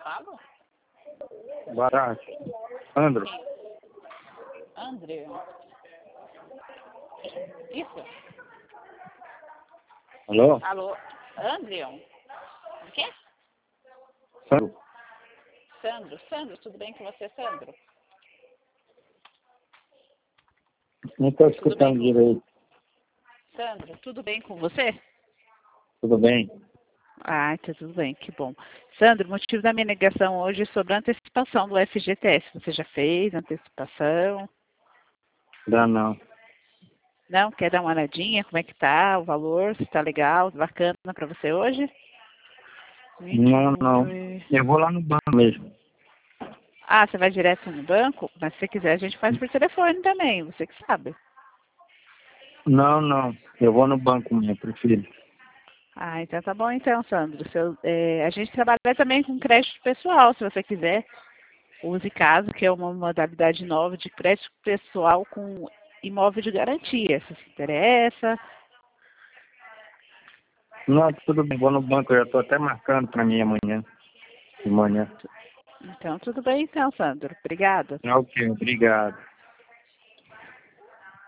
falo? Boa tarde. Andro. André. Isso? Alô? Alô? André? O quê? Sandro. Sandro. Sandro, tudo bem com você, Sandro? Não estou Tudo escutando bem direito. Sandro, tudo bem com você? Tudo bem? Ah, então tudo bem, que bom. Sandro, o motivo da minha ligação hoje é sobre a antecipação do FGTS. Você já fez a antecipação? Ainda não. Não? Quer dar uma olhadinha? Como é que tá o valor? Se tá legal, bacana para você hoje? Não. Eu vou lá no banco mesmo. Ah, você vai direto no banco? Mas se você quiser, a gente faz por telefone também, você que sabe. Não. Eu vou no banco mesmo, prefiro. Ah, então tá bom então, Sandro. A gente trabalha também com crédito pessoal, se você quiser. Use Caso, que é uma modalidade nova de crédito pessoal com imóvel de garantia. Se te interessa. Não, tudo bem. Vou no banco. Eu já estou até marcando para mim amanhã. De manhã. Então, tudo bem então, Sandro. Obrigada. Ok, obrigado.